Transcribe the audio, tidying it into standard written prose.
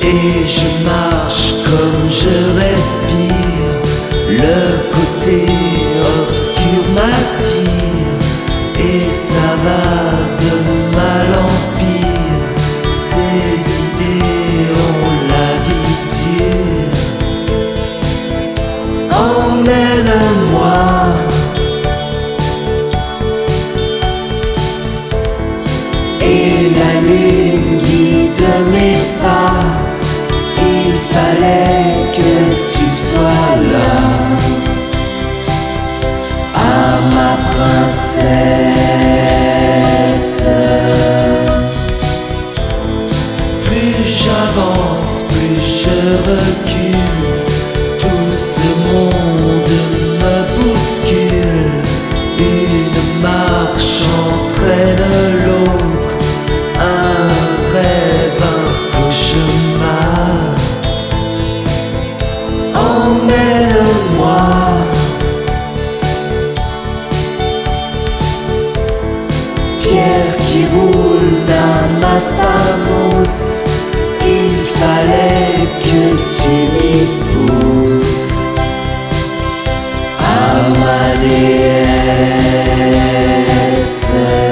Et je marche comme je respire, le côté obscur m'attire, et ça va de mal en pire, ces idées ont la vie dure. Emmène-moi et la lune guide mes pas. Il fallait que tu sois là, ah ma princesse. Plus j'avance, plus je recule, tout ce monde me bouscule. Une marche entraîne l'autre, un rêve, un cauchemar. Emmène-moi pierre qui roule, n'amasse pas mousse, il fallait que tu m'y pousses, ah ma déesse.